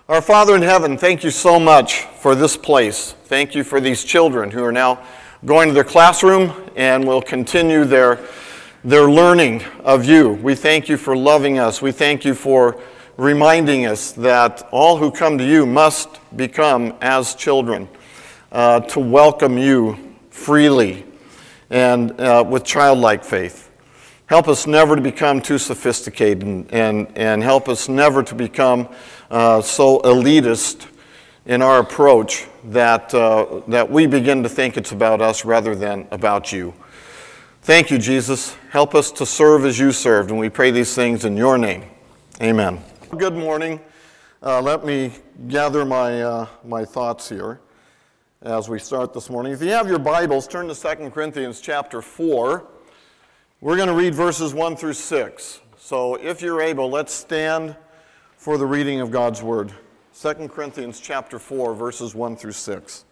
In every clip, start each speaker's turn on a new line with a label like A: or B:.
A: Our Father in heaven, thank you so much for this place. Thank you for these children who are now going to their classroom and will continue their learning of you. We thank you for loving us. We thank you for reminding us that all who come to you must become as children, to welcome you freely and with childlike faith. Help us never to become too sophisticated and help us never to become so elitist in our approach that we begin to think it's about us rather than about you. Thank you, Jesus. Help us to serve as you served, and we pray these things in your name. Amen. Good morning. Let me gather my thoughts here as we start this morning. If you have your Bibles, turn to 2 Corinthians chapter 4. We're going to read verses 1 through 6. So if you're able, let's stand for the reading of God's Word. 2 Corinthians chapter 4, verses 1 through 6.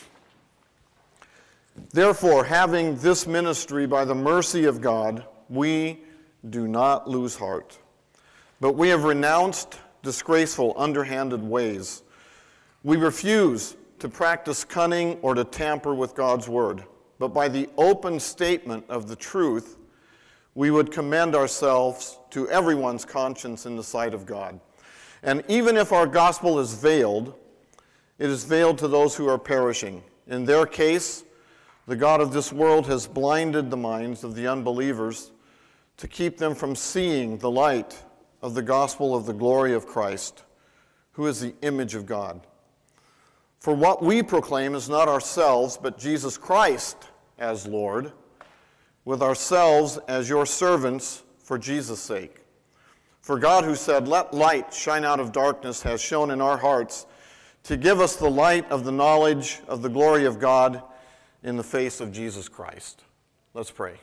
A: Therefore, having this ministry by the mercy of God, we do not lose heart. But we have renounced disgraceful, underhanded ways. We refuse to practice cunning or to tamper with God's Word. But by the open statement of the truth, we would commend ourselves to everyone's conscience in the sight of God. And even if our gospel is veiled, it is veiled to those who are perishing. In their case, the God of this world has blinded the minds of the unbelievers to keep them from seeing the light of the gospel of the glory of Christ, who is the image of God. For what we proclaim is not ourselves, but Jesus Christ as Lord, with ourselves as your servants for Jesus' sake. For God, who said, "Let light shine out of darkness," has shone in our hearts to give us the light of the knowledge of the glory of God in the face of Jesus Christ. Let's pray.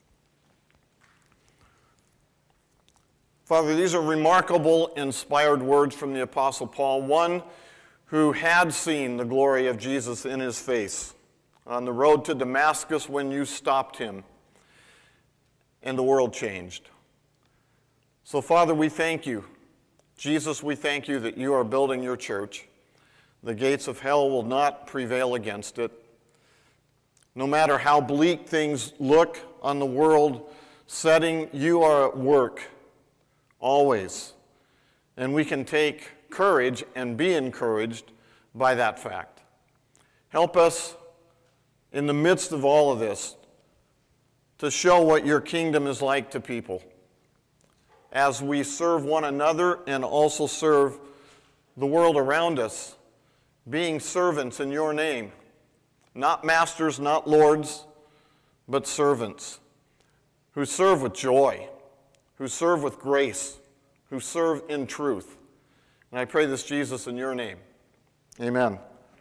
A: Father, these are remarkable, inspired words from the Apostle Paul, one who had seen the glory of Jesus in his face on the road to Damascus when you stopped him. And the world changed. So, Father, we thank you. Jesus, we thank you that you are building your church. The gates of hell will not prevail against it. No matter how bleak things look on the world setting, you are at work, always. And we can take courage and be encouraged by that fact. Help us in the midst of all of this to show what your kingdom is like to people as we serve one another and also serve the world around us, being servants in your name, not masters, not lords, but servants who serve with joy, who serve with grace, who serve in truth. And I pray this, Jesus, in your name. Amen.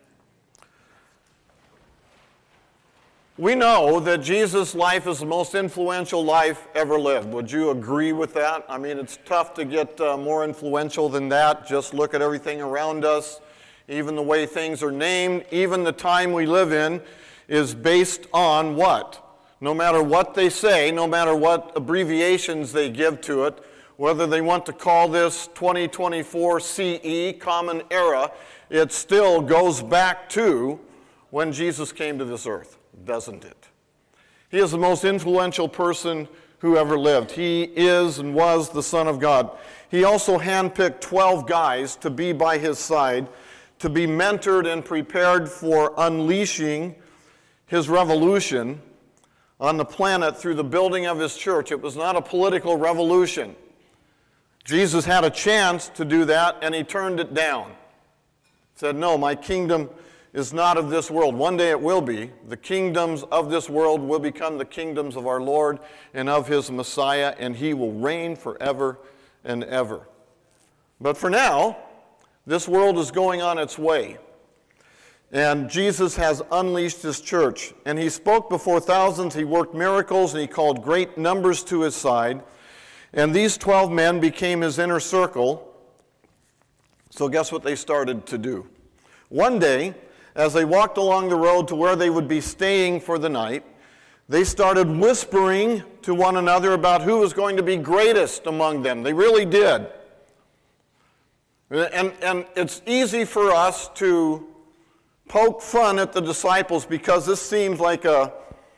A: We know that Jesus' life is the most influential life ever lived. Would you agree with that? I mean, it's tough to get more influential than that. Just look at everything around us, even the way things are named, even the time we live in is based on what? No matter what they say, no matter what abbreviations they give to it, whether they want to call this 2024 CE, Common Era, it still goes back to when Jesus came to this earth. Doesn't it? He is the most influential person who ever lived. He is and was the Son of God. He also handpicked 12 guys to be by his side, to be mentored and prepared for unleashing his revolution on the planet through the building of his church. It was not a political revolution. Jesus had a chance to do that, and he turned it down. He said, "No, my kingdom is not of this world. One day it will be. The kingdoms of this world will become the kingdoms of our Lord and of his Messiah, and he will reign forever and ever." But for now, this world is going on its way. And Jesus has unleashed his church. And he spoke before thousands, he worked miracles, and he called great numbers to his side. And these 12 men became his inner circle. So guess what they started to do? One day, as they walked along the road to where they would be staying for the night, they started whispering to one another about who was going to be greatest among them. They really did. And it's easy for us to poke fun at the disciples because this seems like a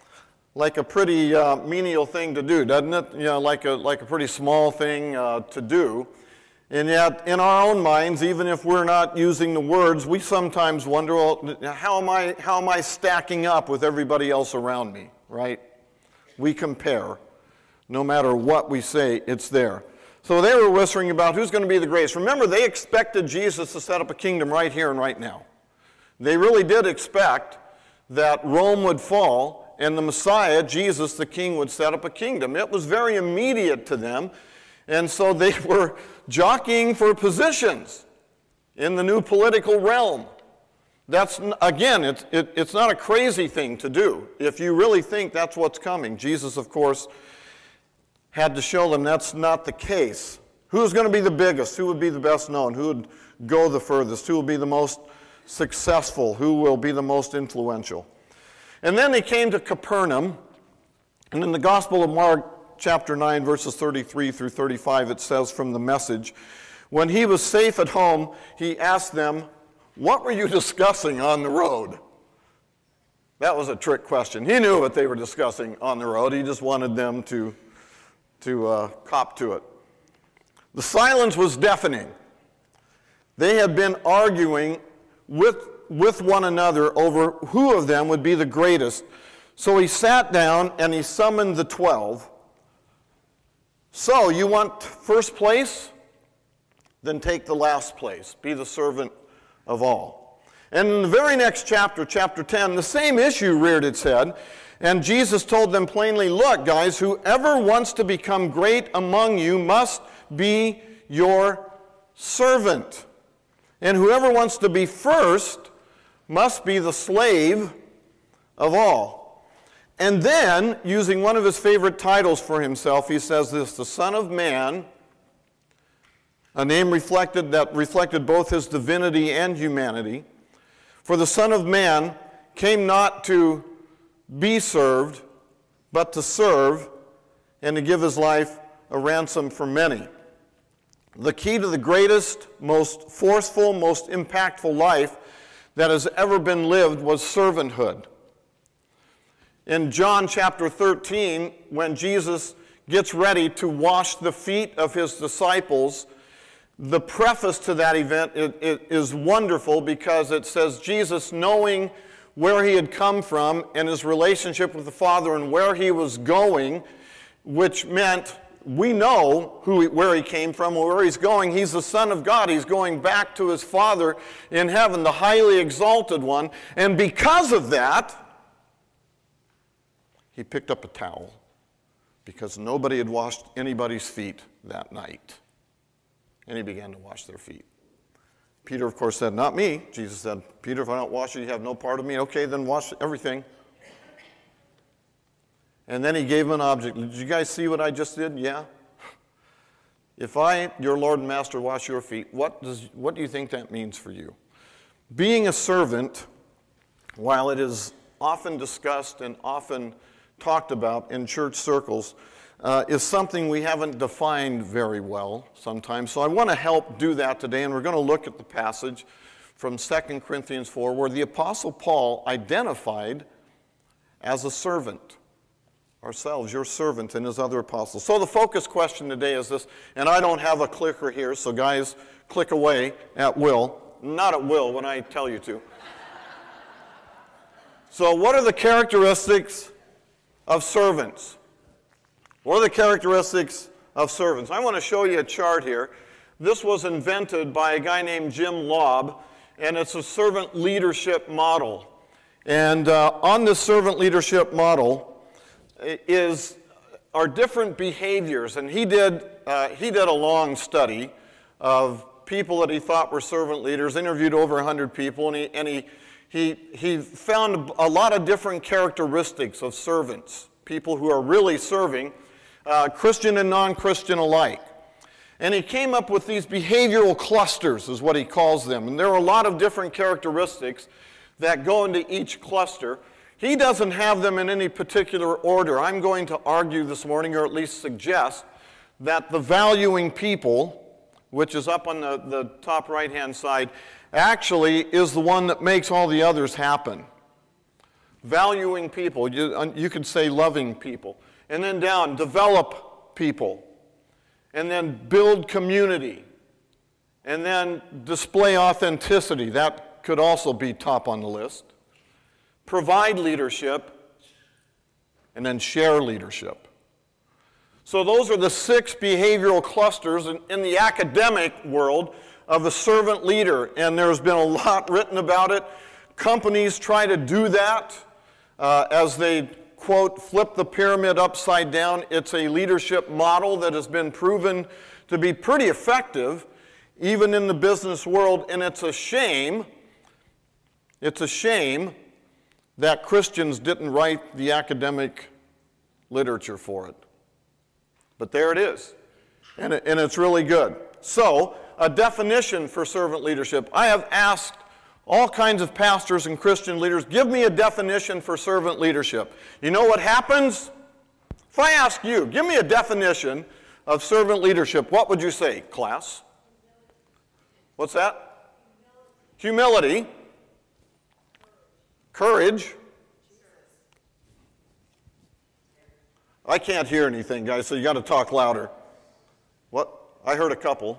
A: pretty menial thing to do, doesn't it? You know, like a pretty small thing to do. And yet, in our own minds, even if we're not using the words, we sometimes wonder, well, how am I stacking up with everybody else around me, right? We compare. No matter what we say, it's there. So they were whispering about who's going to be the greatest. Remember, they expected Jesus to set up a kingdom right here and right now. They really did expect that Rome would fall and the Messiah, Jesus the King, would set up a kingdom. It was very immediate to them. And so they were jockeying for positions in the new political realm. That's, again, it's not a crazy thing to do if you really think that's what's coming. Jesus, of course, had to show them that's not the case. Who's going to be the biggest? Who would be the best known? Who would go the furthest? Who will be the most successful? Who will be the most influential? And then they came to Capernaum, and in the Gospel of Mark, chapter 9, verses 33 through 35, it says from the Message, when he was safe at home, he asked them, what were you discussing on the road? That was a trick question. He knew what they were discussing on the road. He just wanted them to cop to it. The silence was deafening. They had been arguing with one another over who of them would be the greatest. So he sat down and he summoned the 12. So, you want first place? Then take the last place. Be the servant of all. And in the very next chapter, chapter 10, the same issue reared its head. And Jesus told them plainly, look, guys, whoever wants to become great among you must be your servant. And whoever wants to be first must be the slave of all. And then, using one of his favorite titles for himself, he says this, the Son of Man, a name that reflected both his divinity and humanity. For the Son of Man came not to be served, but to serve, and to give his life a ransom for many. The key to the greatest, most forceful, most impactful life that has ever been lived was servanthood. In John chapter 13, when Jesus gets ready to wash the feet of his disciples, the preface to that event is wonderful because it says Jesus, knowing where he had come from and his relationship with the Father and where he was going, which meant we know where he came from, where he's going. He's the Son of God. He's going back to his Father in heaven, the highly exalted one. And because of that, he picked up a towel because nobody had washed anybody's feet that night. And he began to wash their feet. Peter, of course, said, not me. Jesus said, Peter, if I don't wash you, you have no part of me. Okay, then wash everything. And then he gave him an object. Did you guys see what I just did? Yeah. If I, your Lord and Master, wash your feet, what do you think that means for you? Being a servant, while it is often discussed and often talked about in church circles, is something we haven't defined very well sometimes. So I want to help do that today, and we're going to look at the passage from 2 Corinthians 4 where the Apostle Paul identified as a servant. Ourselves, your servant and his other apostles. So the focus question today is this, and I don't have a clicker here, so guys, click away at will. Not at will when I tell you to. So what are the characteristics of servants? What are the characteristics of servants? I want to show you a chart here. This was invented by a guy named Jim Lobb, and it's a servant leadership model. And on this servant leadership model are different behaviors. And he did a long study of people that he thought were servant leaders, interviewed over 100 people, and he found a lot of different characteristics of servants, people who are really serving, Christian and non-Christian alike. And he came up with these behavioral clusters, is what he calls them. And there are a lot of different characteristics that go into each cluster. He doesn't have them in any particular order. I'm going to argue this morning, or at least suggest, that the valuing people which is up on the top right-hand side, actually is the one that makes all the others happen. Valuing people, you could say loving people. And then down, develop people. And then build community. And then display authenticity. That could also be top on the list. Provide leadership. And then share leadership. So those are the 6 behavioral clusters in the academic world of a servant leader. And there's been a lot written about it. Companies try to do that as they, quote, flip the pyramid upside down. It's a leadership model that has been proven to be pretty effective, even in the business world. And it's a shame that Christians didn't write the academic literature for it. But there it is, and it's really good. So, a definition for servant leadership. I have asked all kinds of pastors and Christian leaders, give me a definition for servant leadership. You know what happens? If I ask you, give me a definition of servant leadership, what would you say, class? What's that? Humility. Courage. I can't hear anything, guys, so you got to talk louder. What? I heard a couple.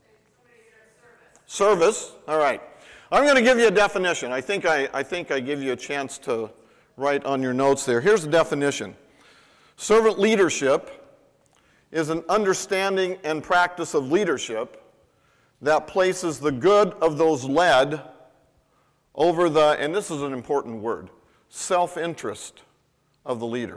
A: Service. All right. I'm going to give you a definition. I think I give you a chance to write on your notes there. Here's the definition. Servant leadership is an understanding and practice of leadership that places the good of those led over the, and this is an important word, self-interest of the leader.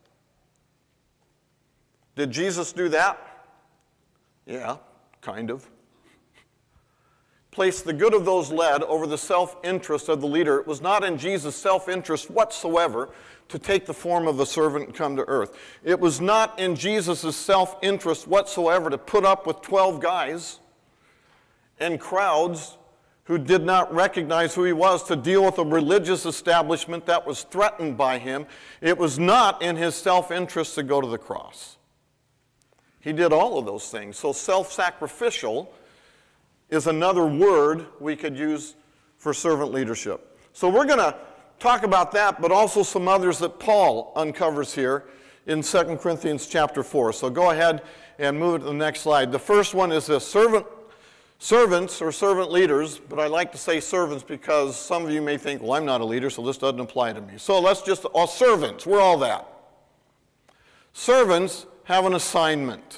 A: Did Jesus do that? Yeah, kind of. Place the good of those led over the self-interest of the leader. It was not in Jesus' self-interest whatsoever to take the form of a servant and come to earth. It was not in Jesus' self-interest whatsoever to put up with 12 guys and crowds who did not recognize who he was, to deal with a religious establishment that was threatened by him. It was not in his self-interest to go to the cross. He did all of those things. So self-sacrificial is another word we could use for servant leadership. So we're going to talk about that, but also some others that Paul uncovers here in 2 Corinthians chapter 4. So go ahead and move to the next slide. The first one is this: servants or servant leaders, but I like to say servants because some of you may think, well, I'm not a leader, so this doesn't apply to me. So let's just, all servants, we're all that. Servants have an assignment.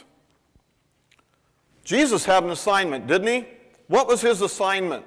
A: Jesus had an assignment, didn't he? What was his assignment?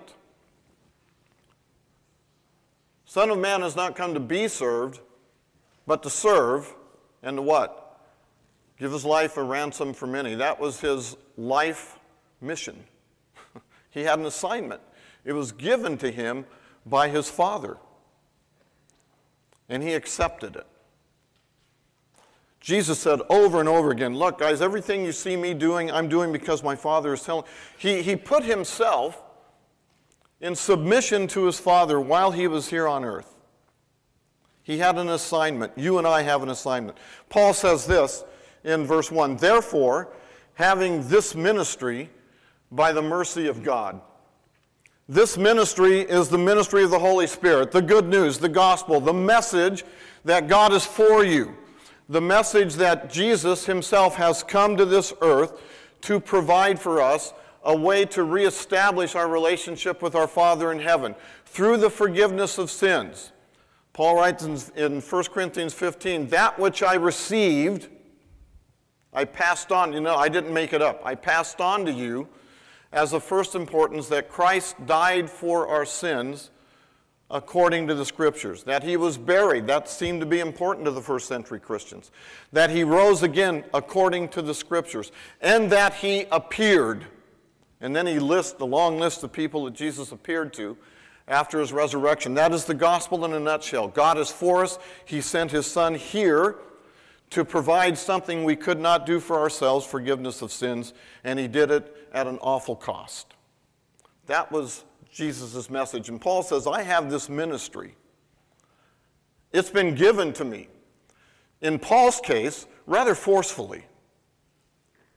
A: Son of Man has not come to be served, but to serve, and to what? Give his life a ransom for many. That was his life mission. He had an assignment. It was given to him by his Father, and he accepted it. Jesus said over and over again, look, guys, everything you see me doing, I'm doing because my Father is telling. He put himself in submission to his Father while he was here on earth. He had an assignment. You and I have an assignment. Paul says this in verse 1, therefore, having this ministry by the mercy of God. This ministry is the ministry of the Holy Spirit, the good news, the gospel, the message that God is for you. The message that Jesus himself has come to this earth to provide for us a way to reestablish our relationship with our Father in heaven through the forgiveness of sins. Paul writes in 1 Corinthians 15, that which I received, I passed on. You know, I didn't make it up. I passed on to you as of first importance that Christ died for our sins according to the Scriptures, that he was buried. That seemed to be important to the first century Christians. That he rose again according to the Scriptures, and that he appeared. And then he lists the long list of people that Jesus appeared to after his resurrection. That is the gospel in a nutshell. God is for us. He sent his Son here to provide something we could not do for ourselves, forgiveness of sins, and he did it at an awful cost. That was Jesus' message. And Paul says, I have this ministry. It's been given to me. In Paul's case, rather forcefully.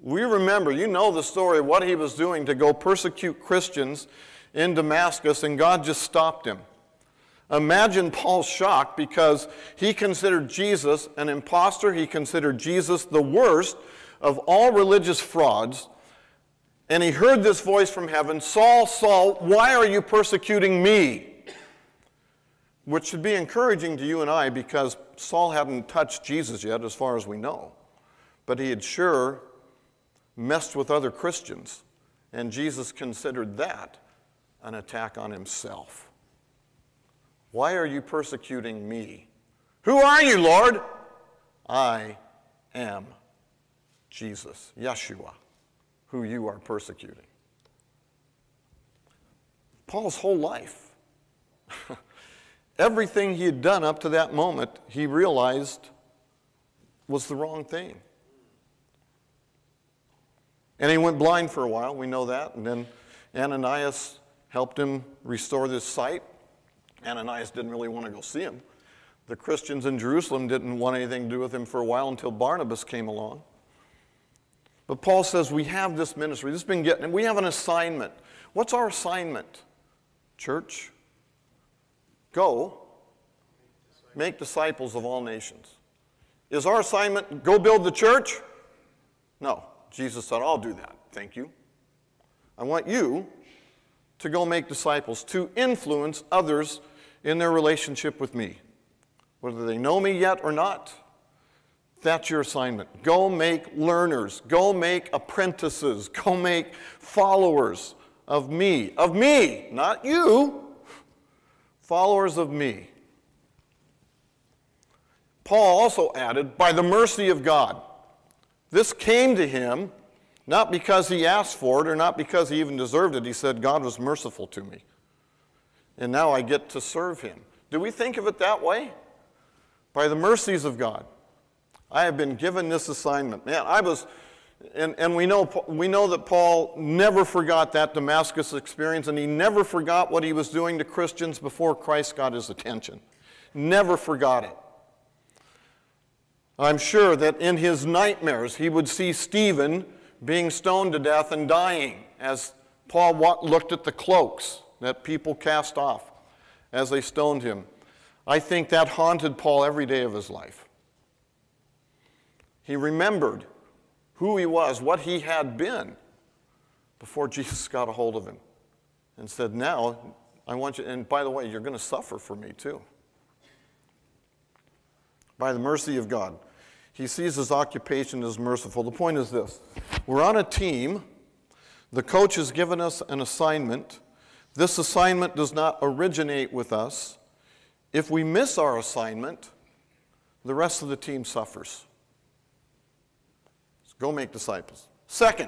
A: We remember, you know the story of what he was doing to go persecute Christians in Damascus, and God just stopped him. Imagine Paul's shock because he considered Jesus an imposter. He considered Jesus the worst of all religious frauds. And he heard this voice from heaven, "Saul, Saul, why are you persecuting me?" Which should be encouraging to you and I because Saul hadn't touched Jesus yet as far as we know. But he had sure messed with other Christians. And Jesus considered that an attack on himself. "Why are you persecuting me?" "Who are you, Lord?" "I am Jesus, Yeshua, who you are persecuting." Paul's whole life, everything he had done up to that moment, he realized was the wrong thing. And he went blind for a while, we know that, and then Ananias helped him restore this sight. Ananias didn't really want to go see him. The Christians in Jerusalem didn't want anything to do with him for a while until Barnabas came along. But Paul says we have this ministry. This has been getting, we have an assignment. What's our assignment, church? Go make disciples of all nations. Is our assignment go build the church? No. Jesus said, "I'll do that. Thank you. I want you to go make disciples, to influence others in their relationship with me. Whether they know me yet or not, that's your assignment. Go make learners. Go make apprentices. Go make followers of me. Of me, not you. Followers of me." Paul also added, "by the mercy of God." This came to him not because he asked for it or not because he even deserved it. He said, "God was merciful to me. And now I get to serve him." Do we think of it that way? By the mercies of God, I have been given this assignment. Man, and we know that Paul never forgot that Damascus experience, and he never forgot what he was doing to Christians before Christ got his attention. Never forgot it. I'm sure that in his nightmares he would see Stephen being stoned to death and dying as Paul looked at the cloaks that people cast off as they stoned him. I think that haunted Paul every day of his life. He remembered who he was, what he had been before Jesus got a hold of him and said, "Now I want you, and by the way, you're going to suffer for me too." By the mercy of God. He sees his occupation as merciful. The point is this. We're on a team. The coach has given us an assignment. This assignment does not originate with us. If we miss our assignment, the rest of the team suffers. So go make disciples. Second,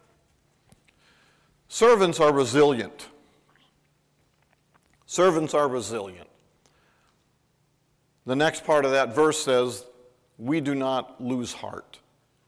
A: servants are resilient. Servants are resilient. The next part of that verse says, "We do not lose heart."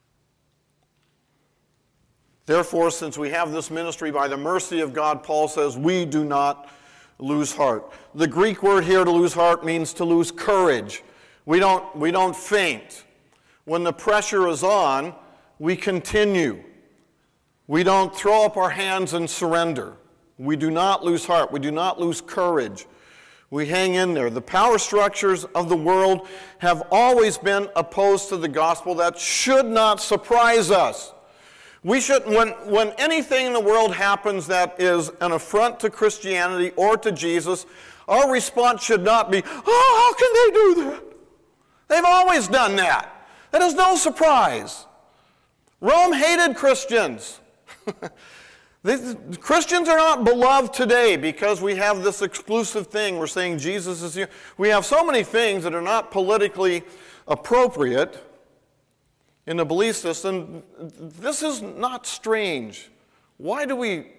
A: Therefore, since we have this ministry by the mercy of God, Paul says, we do not lose heart. The Greek word here to lose heart means to lose courage. We don't faint. When the pressure is on, we continue. We don't throw up our hands and surrender. We do not lose heart. We do not lose courage. We hang in there. The power structures of the world have always been opposed to the gospel. That should not surprise us. We shouldn't, when anything in the world happens that is an affront to Christianity or to Jesus, our response should not be, "Oh, how can they do that?" They've always done that. That is no surprise. Rome hated Christians. Christians are not beloved today because we have this exclusive thing. We're saying Jesus is here. We have so many things that are not politically appropriate in the belief system. This is not strange. Why do we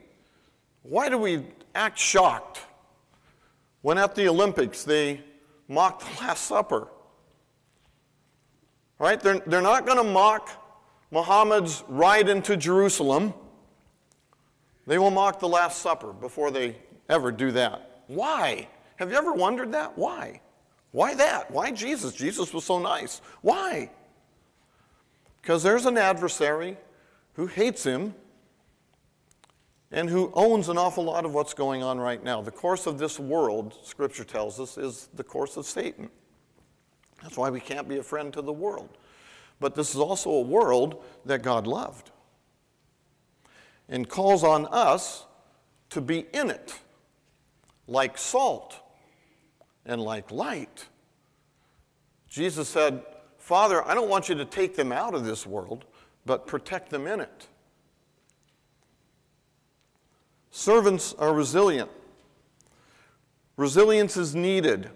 A: act shocked when at the Olympics they mock the Last Supper? Right? They're not going to mock Muhammad's ride into Jerusalem. They will mock the Last Supper before they ever do that. Why? Have you ever wondered that? Why? Why that? Why Jesus? Jesus was so nice. Why? Because there's an adversary who hates him, and who owns an awful lot of what's going on right now. The course of this world, Scripture tells us, is the course of Satan. That's why we can't be a friend to the world. But this is also a world that God loved and calls on us to be in it, like salt and like light. Jesus said, Father, I don't want you to take them out of this world, but protect them in it. Servants are resilient. Resilience is needed.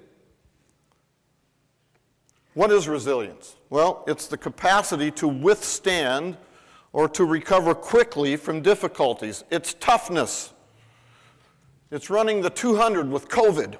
A: What is resilience? Well, it's the capacity to withstand or to recover quickly from difficulties. It's toughness. It's running the 200 with COVID.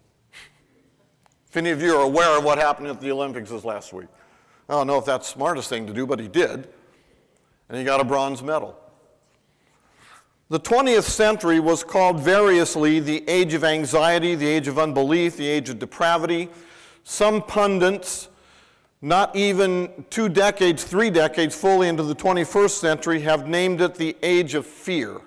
A: If any of you are aware of what happened at the Olympics this last week. I don't know if that's the smartest thing to do, but he did. And he got a bronze medal. The 20th century was called variously the age of anxiety, the age of unbelief, the age of depravity. Some pundits, not even 2 decades, 3 decades fully into the 21st century, have named it the age of fear.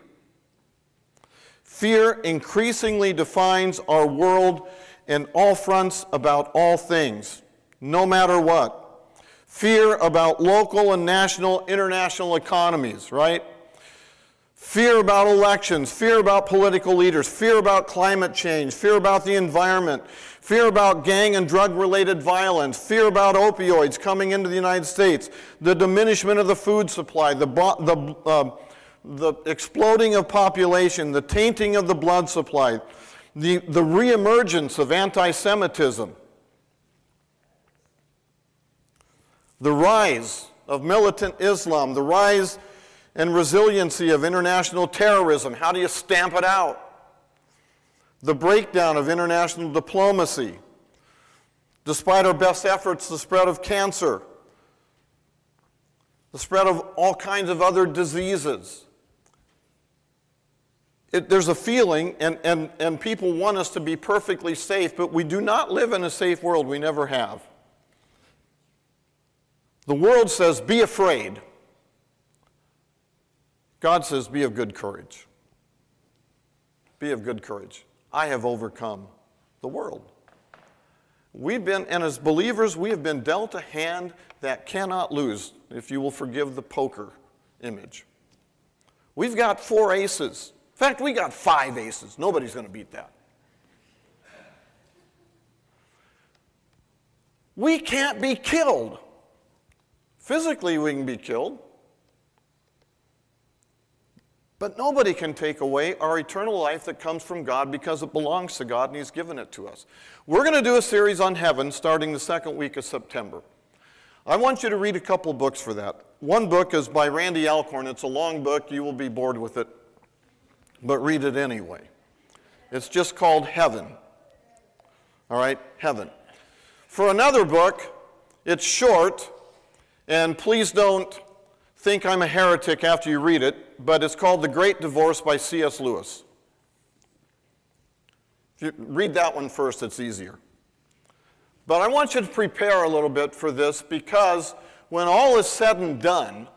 A: Fear increasingly defines our world in all fronts about all things, no matter what. Fear about local and national, international economies, right? Fear about elections, fear about political leaders, fear about climate change, fear about the environment, fear about gang and drug-related violence, fear about opioids coming into the United States, the diminishment of the food supply, the exploding of population, the tainting of the blood supply, the reemergence of anti-Semitism, the rise of militant Islam, the rise and resiliency of international terrorism. How do you stamp it out? The breakdown of international diplomacy. Despite our best efforts, the spread of cancer, the spread of all kinds of other diseases. There's a feeling, and people want us to be perfectly safe, but we do not live in a safe world. We never have. The world says, be afraid. God says, be of good courage. Be of good courage. I have overcome the world. And as believers, we have been dealt a hand that cannot lose, if you will forgive the poker image. We've got 4 aces. In fact, we got 5 aces. Nobody's going to beat that. We can't be killed. Physically, we can be killed. But nobody can take away our eternal life that comes from God because it belongs to God and He's given it to us. We're going to do a series on heaven starting the 2nd week of September. I want you to read a couple of books for that. One book is by Randy Alcorn. It's a long book. You will be bored with it, but read it anyway. It's just called Heaven. All right, Heaven. For another book, it's short, and please don't think I'm a heretic after you read it, but it's called The Great Divorce by C.S. Lewis. If you read that one first, it's easier. But I want you to prepare a little bit for this, because when all is said and done,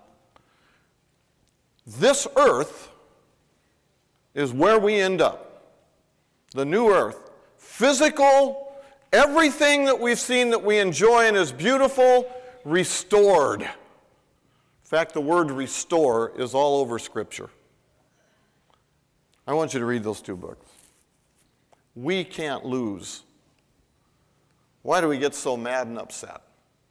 A: this earth is where we end up. The new earth. Physical, everything that we've seen that we enjoy and is beautiful, restored. In fact, the word restore is all over Scripture. I want you to read those 2 books. We can't lose. Why do we get so mad and upset?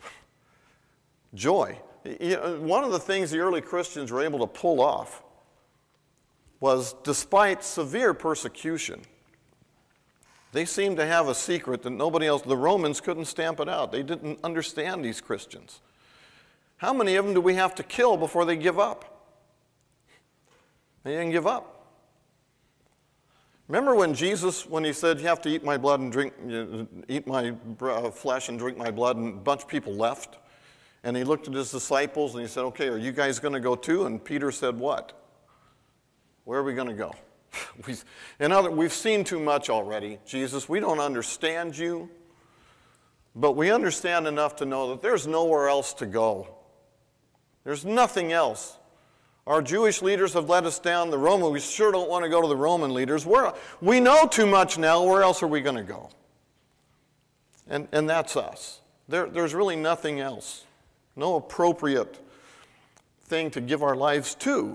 A: Joy. You know, one of the things the early Christians were able to pull off was, despite severe persecution, they seemed to have a secret that nobody else, the Romans couldn't stamp it out. They didn't understand these Christians. How many of them do we have to kill before they give up? They didn't give up. Remember when Jesus, when he said, you have to eat my blood and drink, eat my flesh and drink my blood, and a bunch of people left? And he looked at his disciples and he said, okay, are you guys going to go too? And Peter said, what? Where are we going to go? We've seen too much already, Jesus. We don't understand you, but we understand enough to know that there's nowhere else to go. There's nothing else. Our Jewish leaders have let us down. We sure don't want to go to the Roman leaders. We know too much now. Where else are we going to go? And that's us. There's really nothing else. No appropriate thing to give our lives to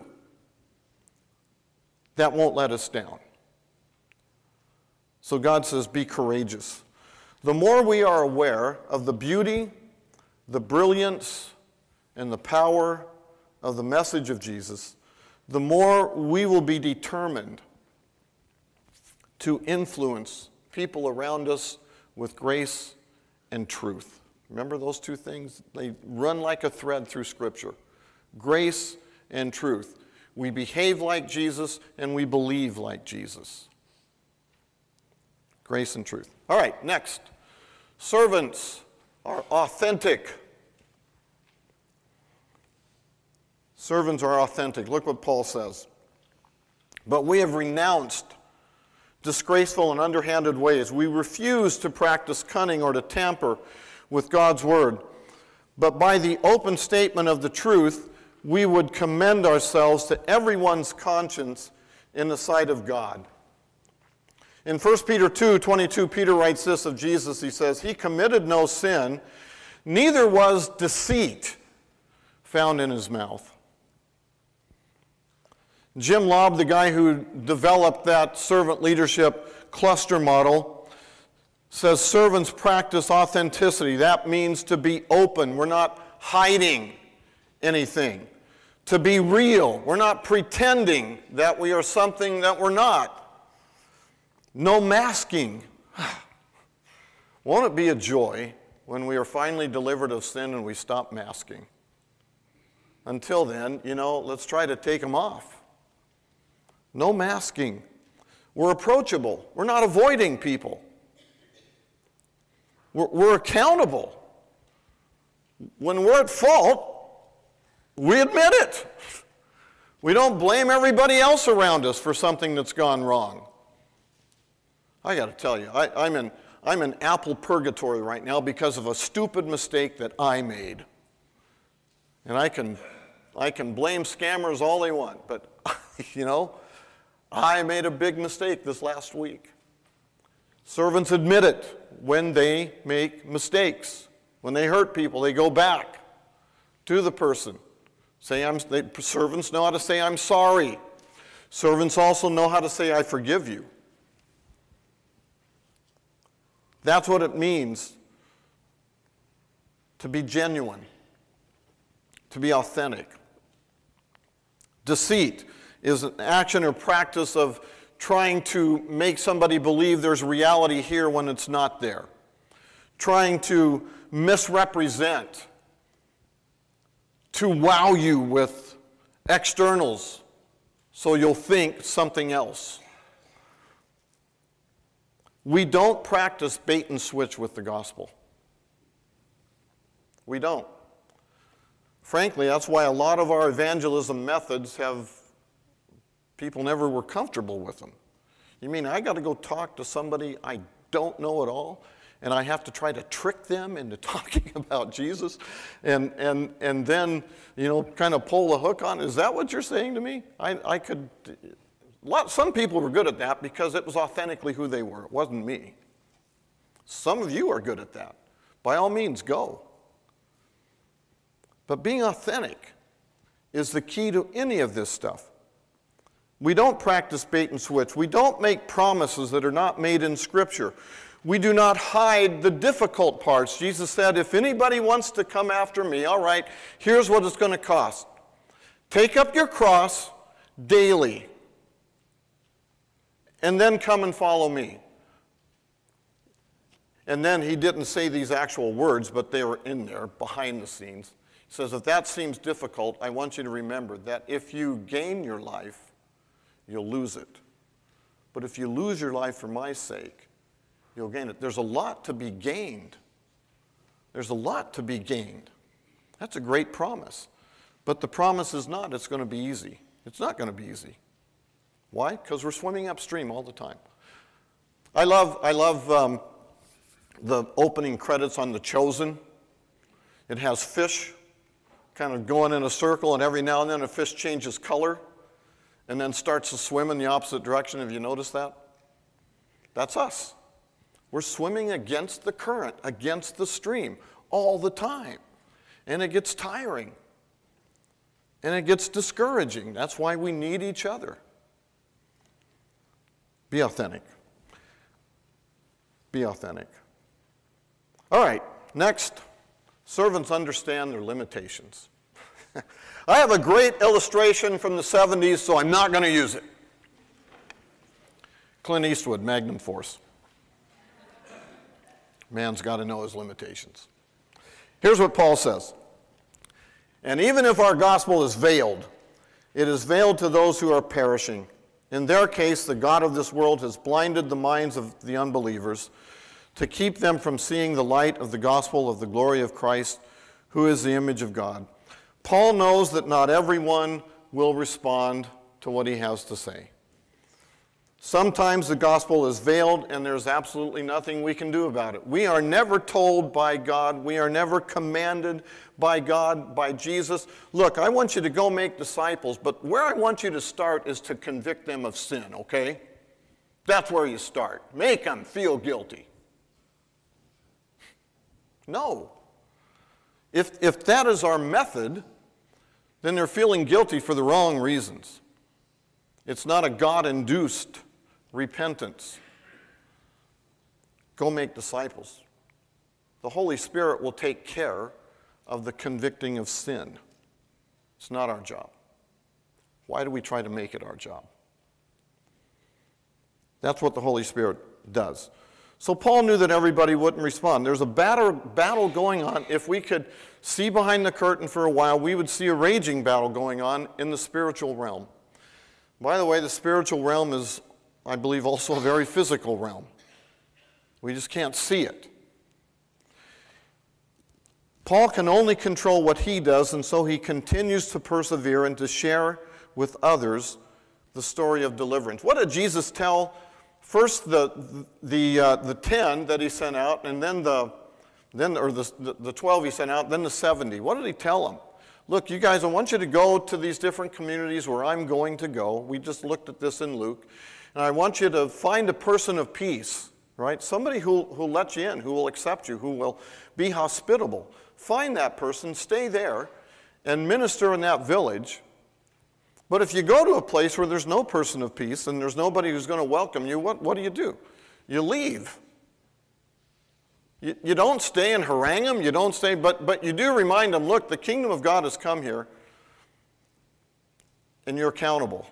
A: that won't let us down. So God says, be courageous. The more we are aware of the beauty, the brilliance, and the power of the message of Jesus, the more we will be determined to influence people around us with grace and truth. Remember those two things? They run like a thread through Scripture. Grace and truth. We behave like Jesus and we believe like Jesus. Grace and truth. All right, next. Servants are authentic. Servants are authentic. Look what Paul says. But we have renounced disgraceful and underhanded ways. We refuse to practice cunning or to tamper with God's word. But by the open statement of the truth, we would commend ourselves to everyone's conscience in the sight of God. In 1 Peter 2:22, Peter writes this of Jesus. He says, he committed no sin, neither was deceit found in his mouth. Jim Lobb, the guy who developed that servant leadership cluster model, says servants practice authenticity. That means to be open. We're not hiding anything. To be real. We're not pretending that we are something that we're not. No masking. Won't it be a joy when we are finally delivered of sin and we stop masking? Until then, let's try to take them off. No masking. We're approachable. We're not avoiding people. We're accountable. When we're at fault, we admit it. We don't blame everybody else around us for something that's gone wrong. I got to tell you, I'm in apple purgatory right now because of a stupid mistake that I made. And I can blame scammers all they want, but I made a big mistake this last week. Servants admit it when they make mistakes. When they hurt people, they go back to the person. Servants know how to say, I'm sorry. Servants also know how to say, I forgive you. That's what it means to be genuine, to be authentic. Deceit is an action or practice of trying to make somebody believe there's reality here when it's not there. Trying to misrepresent, to wow you with externals so you'll think something else. We don't practice bait and switch with the gospel. We don't. Frankly, that's why a lot of our evangelism methods people never were comfortable with them. You mean I got to go talk to somebody I don't know at all, and I have to try to trick them into talking about Jesus, and then kind of pull the hook on? Is that what you're saying to me? Some people were good at that because it was authentically who they were. It wasn't me. Some of you are good at that. By all means, go. But being authentic is the key to any of this stuff. We don't practice bait and switch. We don't make promises that are not made in Scripture. We do not hide the difficult parts. Jesus said, if anybody wants to come after me, all right, here's what it's going to cost. Take up your cross daily, and then come and follow me. And then he didn't say these actual words, but they were in there behind the scenes. He says, if that seems difficult, I want you to remember that if you gain your life, you'll lose it. But if you lose your life for my sake, you'll gain it. There's a lot to be gained. There's a lot to be gained. That's a great promise. But the promise is not it's going to be easy. It's not going to be easy. Why? Because we're swimming upstream all the time. I love the opening credits on The Chosen. It has fish kind of going in a circle, and every now and then a fish changes color and then starts to swim in the opposite direction. Have you noticed that? That's us. We're swimming against the current, against the stream all the time. And it gets tiring. And it gets discouraging. That's why we need each other. Be authentic. Be authentic. All right, next. Servants understand their limitations. I have a great illustration from the 70s, so I'm not going to use it. Clint Eastwood, Magnum Force. Man's got to know his limitations. Here's what Paul says. And even if our gospel is veiled, it is veiled to those who are perishing. In their case, the God of this world has blinded the minds of the unbelievers to keep them from seeing the light of the gospel of the glory of Christ, who is the image of God. Paul knows that not everyone will respond to what he has to say. Sometimes the gospel is veiled and there's absolutely nothing we can do about it. We are never told by God, we are never commanded by God, by Jesus, look, I want you to go make disciples, but where I want you to start is to convict them of sin, okay? That's where you start. Make them feel guilty. No. If that is our method, then they're feeling guilty for the wrong reasons. It's not a God-induced repentance. Go make disciples. The Holy Spirit will take care of the convicting of sin. It's not our job. Why do we try to make it our job? That's what the Holy Spirit does. So Paul knew that everybody wouldn't respond. There's a battle going on. If we could see behind the curtain for a while, we would see a raging battle going on in the spiritual realm. By the way, the spiritual realm is, I believe, also a very physical realm. We just can't see it. Paul can only control what he does, and so he continues to persevere and to share with others the story of deliverance. What did Jesus tell? First the 10 that he sent out, and then the 12 he sent out, then the 70. What did he tell them? Look, you guys, I want you to go to these different communities where I'm going to go. We just looked at this in Luke. And I want you to find a person of peace, right? Somebody who'll let you in, who will accept you, who will be hospitable. Find that person, stay there, and minister in that village. But if you go to a place where there's no person of peace and there's nobody who's going to welcome you, what do? You leave. You don't stay and harangue them, you don't stay, but you do remind them, look, the kingdom of God has come here, and you're accountable.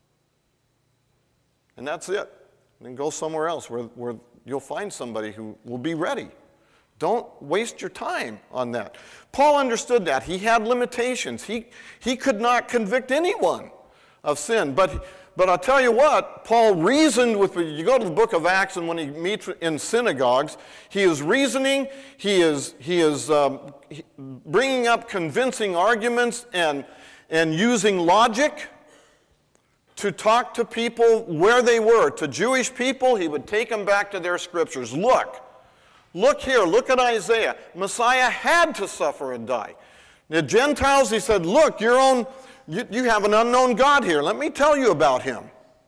A: And that's it. And then go somewhere else where you'll find somebody who will be ready. Don't waste your time on that. Paul understood that. He had limitations. He could not convict anyone of sin. But I'll tell you what, Paul reasoned with, you go to the book of Acts, and when he meets in synagogues, he is reasoning, he is bringing up convincing arguments and using logic to talk to people where they were. To Jewish people, he would take them back to their scriptures. Look here, look at Isaiah. Messiah had to suffer and die. The Gentiles, he said, look, you have an unknown God here. Let me tell you about him.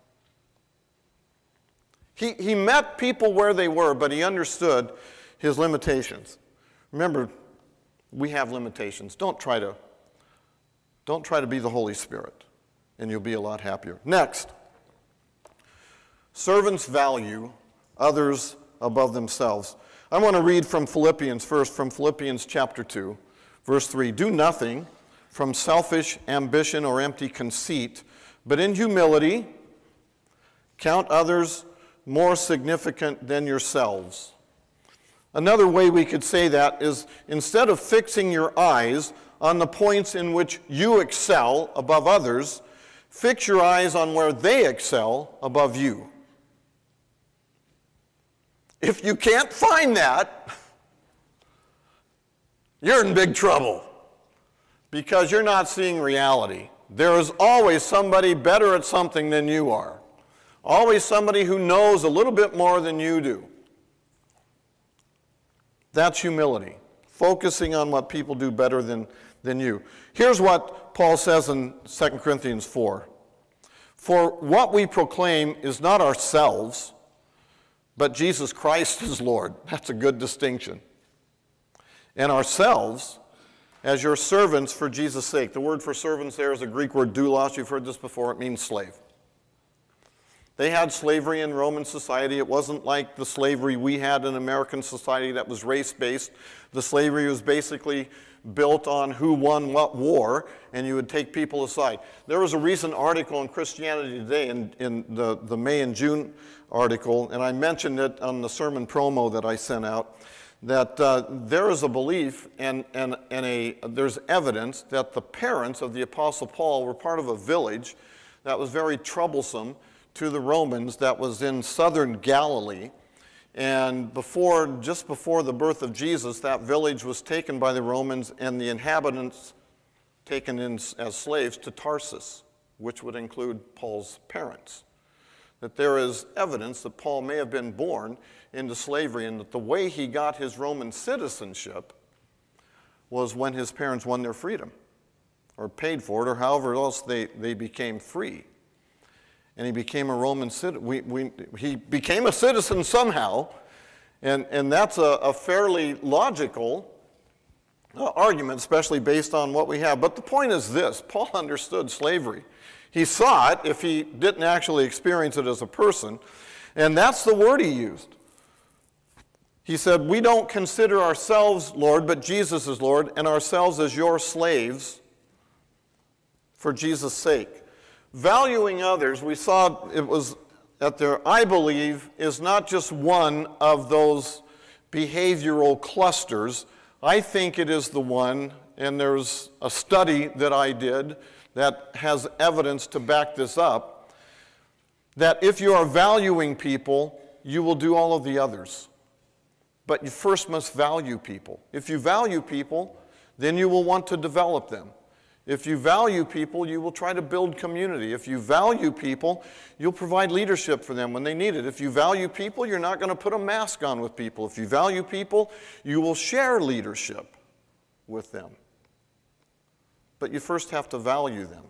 A: He met people where they were, but he understood his limitations. Remember, we have limitations. Don't try to be the Holy Spirit, and you'll be a lot happier. Next, servants value others above themselves. I want to read from Philippians first, from Philippians chapter 2, verse 3. Do nothing from selfish ambition or empty conceit, but in humility count others more significant than yourselves. Another way we could say that is, instead of fixing your eyes on the points in which you excel above others, fix your eyes on where they excel above you. If you can't find that, you're in big trouble because you're not seeing reality. There is always somebody better at something than you are. Always somebody who knows a little bit more than you do. That's humility, focusing on what people do better than than you. Here's what Paul says in 2 Corinthians 4. For what we proclaim is not ourselves, but Jesus Christ is Lord. That's a good distinction. And ourselves as your servants for Jesus' sake. The word for servants there is a Greek word doulos. You've heard this before. It means slave. They had slavery in Roman society. It wasn't like the slavery we had in American society that was race-based. The slavery was basically built on who won what war, and you would take people aside. There was a recent article in Christianity Today, in the May and June article, and I mentioned it on the sermon promo that I sent out, that there is a belief and there's evidence that the parents of the Apostle Paul were part of a village that was very troublesome to the Romans that was in southern Galilee. And just before the birth of Jesus, that village was taken by the Romans and the inhabitants taken in as slaves to Tarsus, which would include Paul's parents. That there is evidence that Paul may have been born into slavery and that the way he got his Roman citizenship was when his parents won their freedom or paid for it or however else they became free. And he became a Roman citizen. He became a citizen somehow, and that's a fairly logical argument, especially based on what we have. But the point is this: Paul understood slavery. He saw it if he didn't actually experience it as a person, and that's the word he used. He said, we don't consider ourselves Lord, but Jesus is Lord, and ourselves as your slaves for Jesus' sake. Valuing others, we saw it was that there, I believe, is not just one of those behavioral clusters. I think it is the one, and there's a study that I did that has evidence to back this up, that if you are valuing people, you will do all of the others. But you first must value people. If you value people, then you will want to develop them. If you value people, you will try to build community. If you value people, you'll provide leadership for them when they need it. If you value people, you're not going to put a mask on with people. If you value people, you will share leadership with them. But you first have to value them.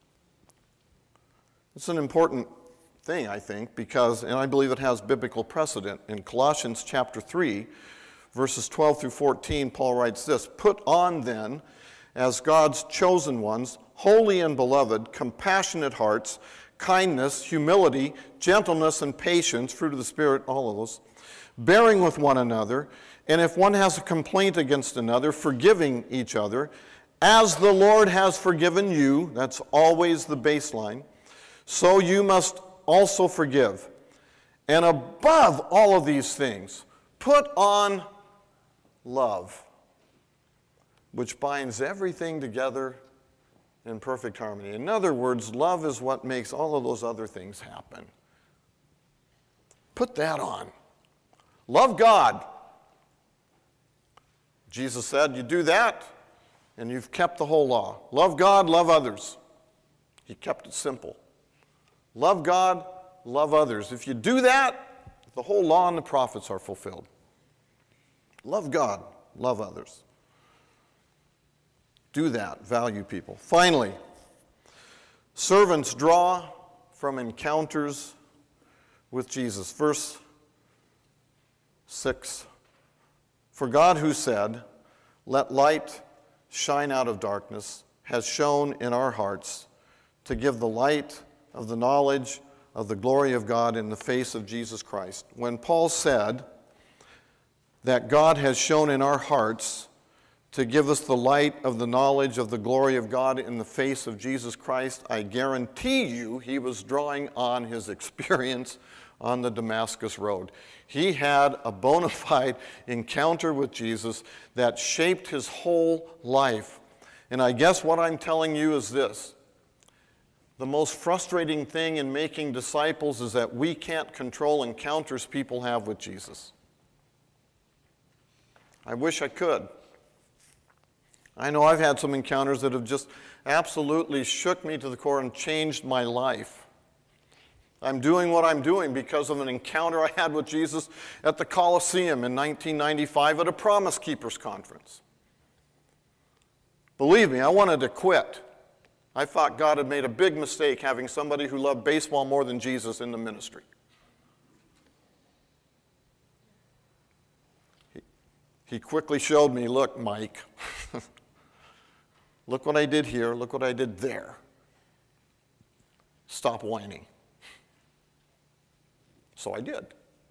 A: It's an important thing, I think, because, and I believe it has biblical precedent. In Colossians chapter 3, verses 12 through 14, Paul writes this, "Put on then, as God's chosen ones, holy and beloved, compassionate hearts, kindness, humility, gentleness, and patience," fruit of the Spirit, all of those, "bearing with one another, and if one has a complaint against another, forgiving each other, as the Lord has forgiven you," that's always the baseline, "so you must also forgive. And above all of these things, put on love, which binds everything together in perfect harmony." In other words, love is what makes all of those other things happen. Put that on. Love God. Jesus said, you do that, and you've kept the whole law. Love God, love others. He kept it simple. Love God, love others. If you do that, the whole law and the prophets are fulfilled. Love God, love others. Do that, value people. Finally, servants draw from encounters with Jesus. Verse 6, "For God who said, 'Let light shine out of darkness,' has shone in our hearts to give the light of the knowledge of the glory of God in the face of Jesus Christ." When Paul said that God has shone in our hearts to give us the light of the knowledge of the glory of God in the face of Jesus Christ, I guarantee you he was drawing on his experience on the Damascus Road. He had a bona fide encounter with Jesus that shaped his whole life. And I guess what I'm telling you is this: the most frustrating thing in making disciples is that we can't control encounters people have with Jesus. I wish I could. I know I've had some encounters that have just absolutely shook me to the core and changed my life. I'm doing what I'm doing because of an encounter I had with Jesus at the Colosseum in 1995 at a Promise Keepers conference. Believe me, I wanted to quit. I thought God had made a big mistake having somebody who loved baseball more than Jesus in the ministry. He quickly showed me, look, Mike, look what I did here, look what I did there. Stop whining. So I did.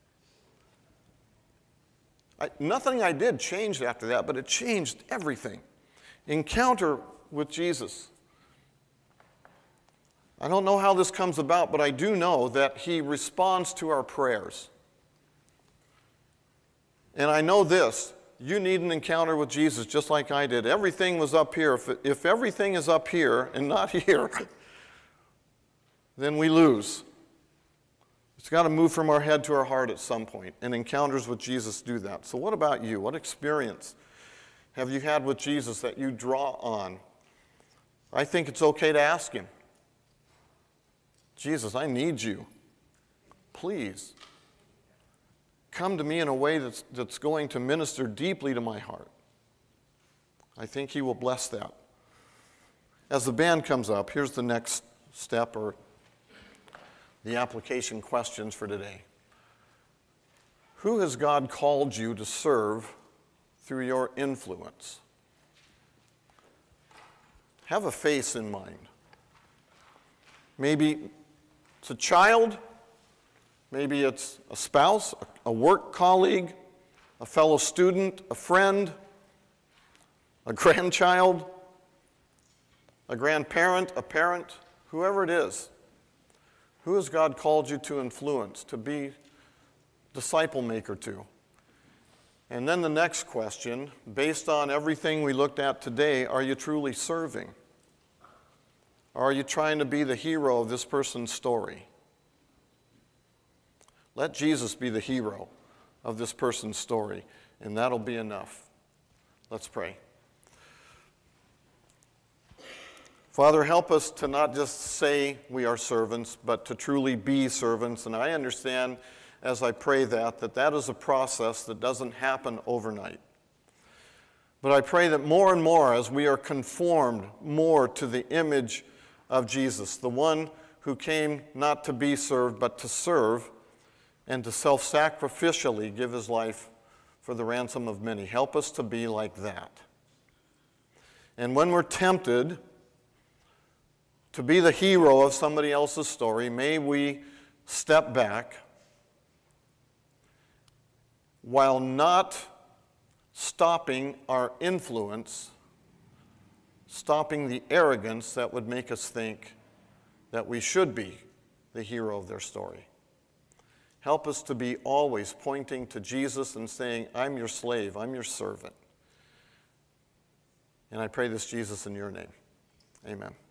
A: Nothing I did changed after that, but it changed everything. Encounter with Jesus. I don't know how this comes about, but I do know that he responds to our prayers. And I know this, you need an encounter with Jesus just like I did. Everything was up here. If everything is up here and not here, then we lose. It's got to move from our head to our heart at some point, and encounters with Jesus do that. So what about you? What experience have you had with Jesus that you draw on? I think it's okay to ask him, Jesus, I need you. Please, come to me in a way that's going to minister deeply to my heart. I think he will bless that. As the band comes up, here's the next step, or the application questions for today. Who has God called you to serve through your influence? Have a face in mind. Maybe it's a child, maybe it's a spouse, a work colleague, a fellow student, a friend, a grandchild, a grandparent, a parent, whoever it is. Who has God called you to influence, to be disciple maker to? And then the next question, based on everything we looked at today, are you truly serving? Or are you trying to be the hero of this person's story? Let Jesus be the hero of this person's story, and that'll be enough. Let's pray. Father, help us to not just say we are servants, but to truly be servants. And I understand as I pray that is a process that doesn't happen overnight. But I pray that more and more, as we are conformed more to the image of Jesus, the one who came not to be served, but to serve, and to self-sacrificially give his life for the ransom of many. Help us to be like that. And when we're tempted to be the hero of somebody else's story, may we step back while not stopping our influence, stopping the arrogance that would make us think that we should be the hero of their story. Help us to be always pointing to Jesus and saying, I'm your slave, I'm your servant. And I pray this, Jesus, in your name. Amen.